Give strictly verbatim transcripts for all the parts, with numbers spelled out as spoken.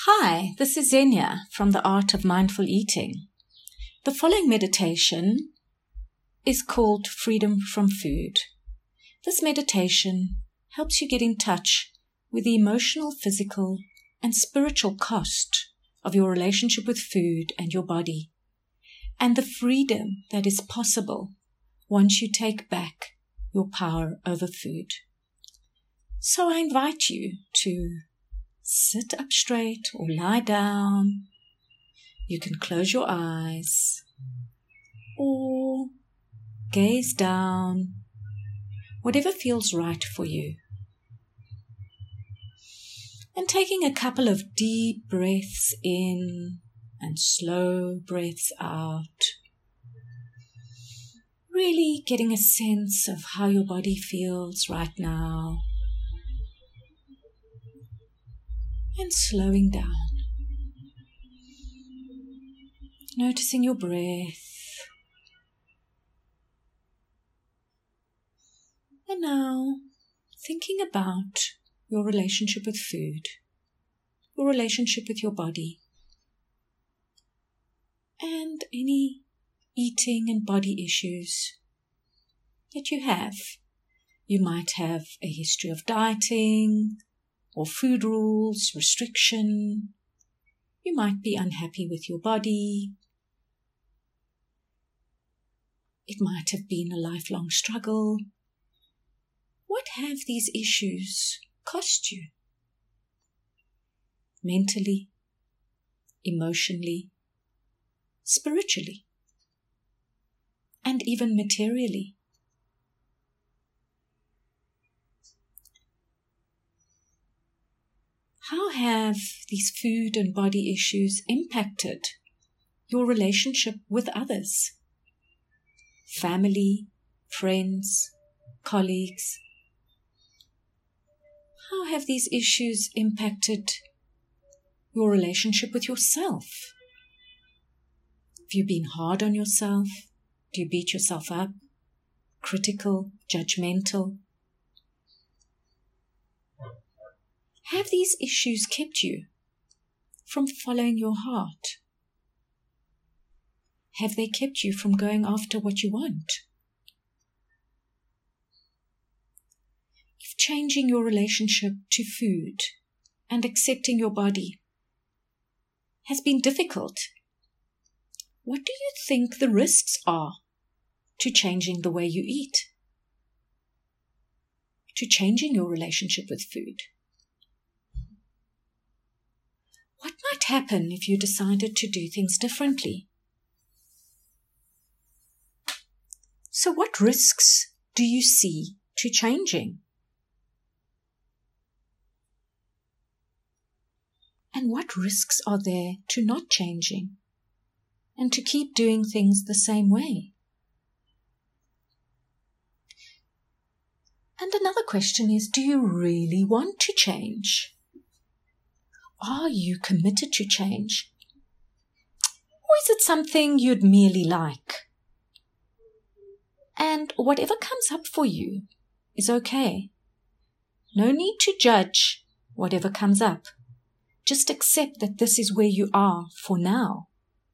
Hi, this is Zenia from the Art of Mindful Eating. The following meditation is called Freedom from Food. This meditation helps you get in touch with the emotional, physical, and spiritual cost of your relationship with food and your body, and the freedom that is possible once you take back your power over food. So I invite you to sit up straight or lie down. You can close your eyes or gaze down, whatever feels right for you. And taking a couple of deep breaths in and slow breaths out. Really getting a sense of how your body feels right now. And slowing down. Noticing your breath. And now, thinking about your relationship with food, your relationship with your body, and any eating and body issues that you have. You might have a history of dieting, or food rules, restriction. You might be unhappy with your body. It might have been a lifelong struggle. What have these issues cost you? Mentally, emotionally, spiritually, and even materially. How have these food and body issues impacted your relationship with others? Family, friends, colleagues. How have these issues impacted your relationship with yourself? Have you been hard on yourself? Do you beat yourself up? Critical, judgmental? Have these issues kept you from following your heart? Have they kept you from going after what you want? If changing your relationship to food and accepting your body has been difficult, what do you think the risks are to changing the way you eat? To changing your relationship with food? What might happen if you decided to do things differently? So what risks do you see to changing? And what risks are there to not changing and to keep doing things the same way? And another question is, do you really want to change? Are you committed to change? Or is it something you'd merely like? And whatever comes up for you is okay. No need to judge whatever comes up. Just accept that this is where you are for now.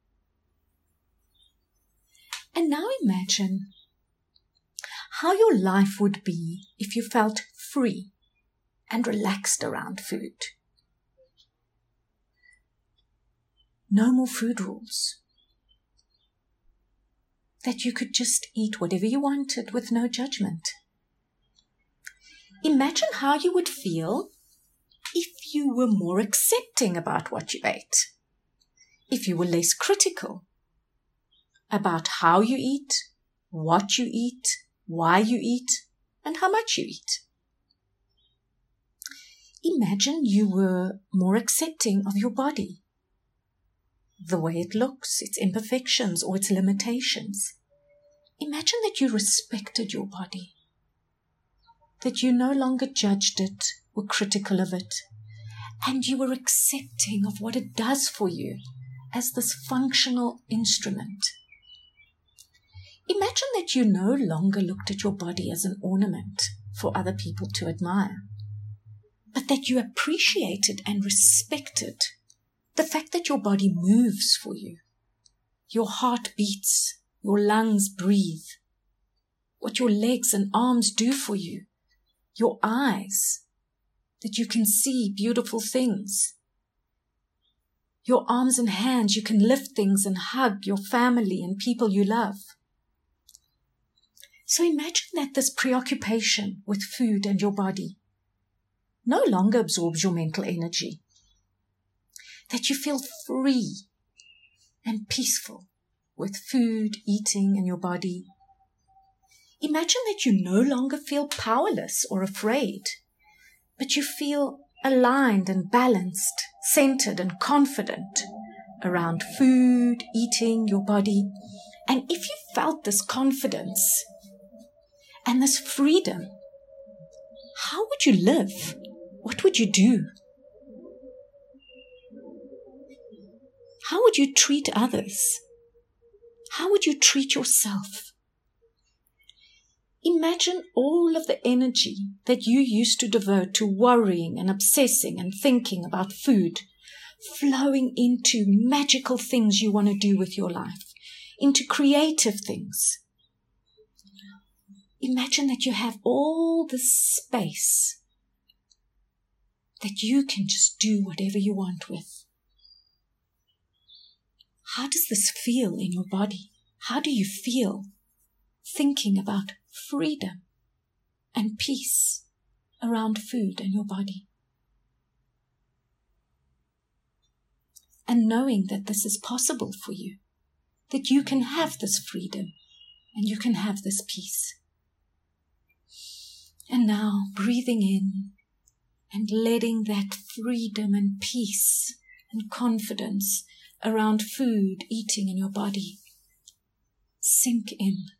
And now imagine how your life would be if you felt free and relaxed around food. No more food rules. That you could just eat whatever you wanted with no judgment. Imagine how you would feel if you were more accepting about what you ate. If you were less critical about how you eat, what you eat, why you eat, and how much you eat. Imagine you were more accepting of your body. The way it looks, its imperfections or its limitations. Imagine that you respected your body, that you no longer judged it, were critical of it, and you were accepting of what it does for you as this functional instrument. Imagine that you no longer looked at your body as an ornament for other people to admire, but that you appreciated and respected The fact that your body moves for you, your heart beats, your lungs breathe, what your legs and arms do for you, your eyes, that you can see beautiful things, your arms and hands, you can lift things and hug your family and people you love. So imagine that this preoccupation with food and your body no longer absorbs your mental energy, that you feel free and peaceful with food, eating, and your body. Imagine that you no longer feel powerless or afraid, but you feel aligned and balanced, centered and confident around food, eating, your body. And if you felt this confidence and this freedom, how would you live? What would you do? How would you treat others? How would you treat yourself? Imagine all of the energy that you used to devote to worrying and obsessing and thinking about food flowing into magical things you want to do with your life, into creative things. Imagine that you have all this space that you can just do whatever you want with. How does this feel in your body? How do you feel thinking about freedom and peace around food and your body? And knowing that this is possible for you, that you can have this freedom and you can have this peace. And now breathing in and letting that freedom and peace and confidence around food, eating in your body sink in.